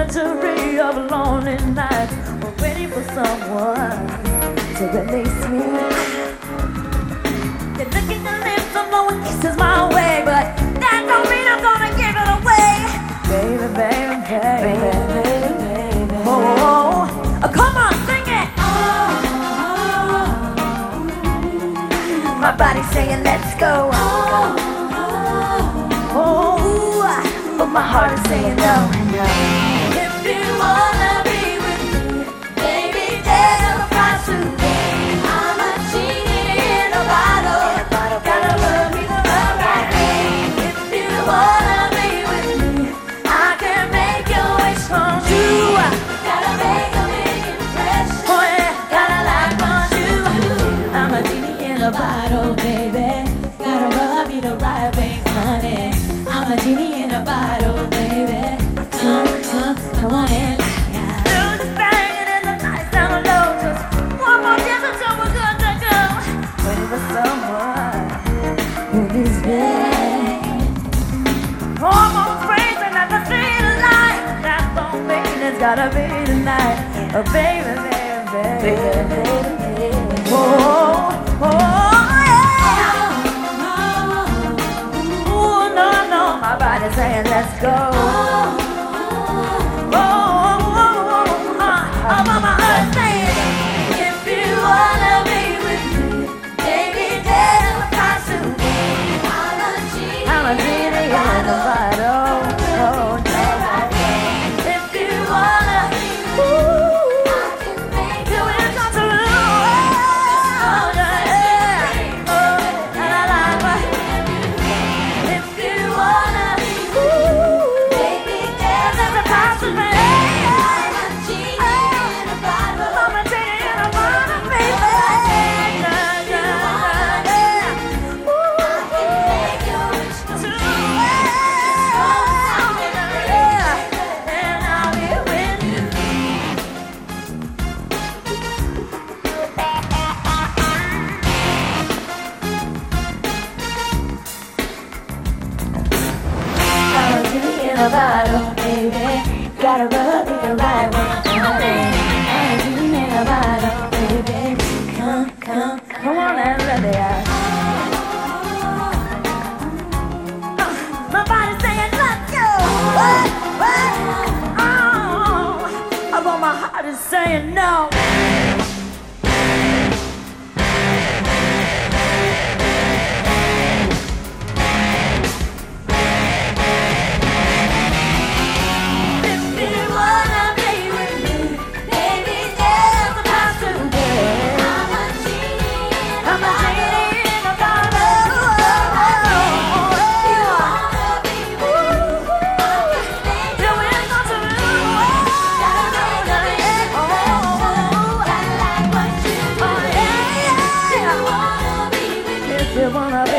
misery of lonely nights, waiting for someone to release me. They're looking to live some blowing kisses my way, but that don't mean I'm gonna give it away. Baby, baby, baby, baby, baby. Oh, come on, sing it. My body's saying let's go. But my heart is saying no. If you wanna be with me, baby, there's a price to pay. I'm a genie in a bottle. Gotta love me the right way. If you wanna be with me, I can make your wish come true. Gotta make a big impression. Oh yeah, gotta like what you do. I'm a genie in a bottle, baby. Gotta rub me the right way, honey. I'm a genie in a bottle, baby. Come on in. Do this banging in the nights down low. Just one more dance until we're good to go. Waiting for someone who is bad. Hormones racing at the speed of light. That don't mean it's gotta be tonight. Oh, baby, baby, baby, baby, baby. Oh, yeah. Oh, no, my body's saying let's go. Mama, I'm saying, if you wanna be with me, baby, there's a price to pay. I'm a genie in a bottle. Oh, no. If you wanna, ooh, I can make you wish come true. Oh, yeah. Oh, la la la. If you wanna, ooh, baby, there's a price to pay. A bottle, baby, gotta rub me the right way. I'm a genie in a bottle, baby. Come on and let it out. My body's saying let's go. What? Oh, although my heart is saying no. You wanna be